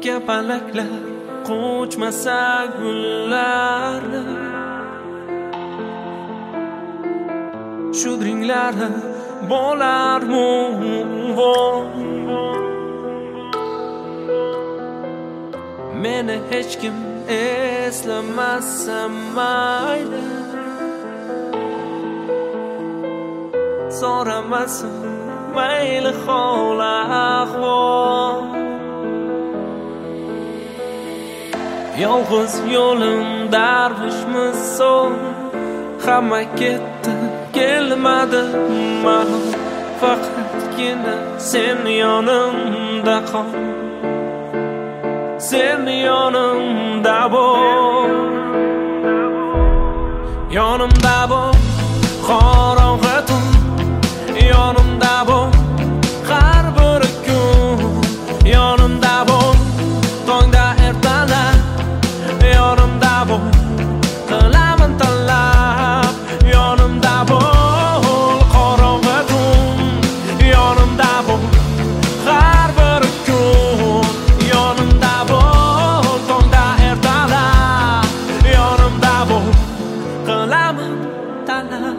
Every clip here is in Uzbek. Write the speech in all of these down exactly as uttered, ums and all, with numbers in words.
kapalaklar qo'chmasa gullarni shudringlari bo'lar muvon. Meni hech kim eslamasa mayli, so'ramasin mayli hol ahvol. Yolg'iz yo'lim darvish misol, hamma ketdi kelmadi ma'lum, faqatgina sen yonimda qol, sen yonimda bo'l, yonimda bo'l, qorong'i tun yonimda bo'l, har bir kun yonimda bo'l, tongda ertalab yonimda bo'l, qilaman tanlab yonimda bo'l, qorong'i tun yonimda bo'l, har bir kun yonimda bo'l, tongda ertalab yonimda bo'l, qilaman tanlab.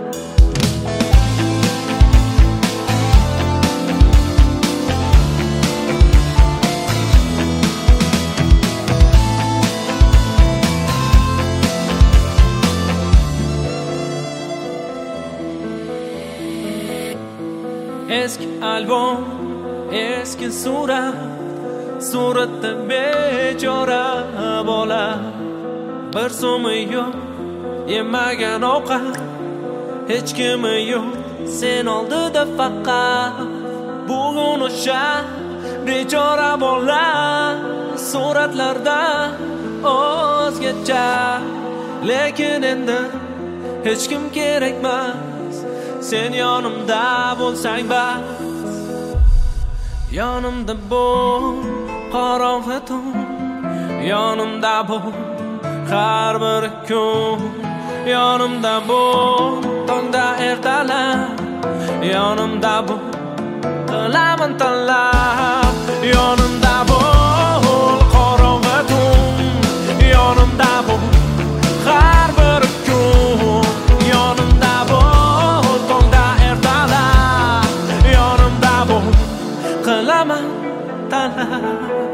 Eski albom, eski surat, suratda bechora bola, bir so'mi yo'q, yemagan ovqat, hech kimi yo'q, sen oldida faqat. Bugun o'sha bechora bola suratlarda o'zgacha, lekin endi hech kim kerakmas, sen yonimda bo'lsang bas. Yonimda bo'l, qorong'i tun yonimda bo'l, har bir kun yonimda bo'l, tongda ertalab yonimda bo'l, qilaman tanlab yonimda bo'l, qorong'i tun yonimda bo'l, har bir kun yonimda bo'l, tongda ertalab yonimda bo'l, qilaman tanlab.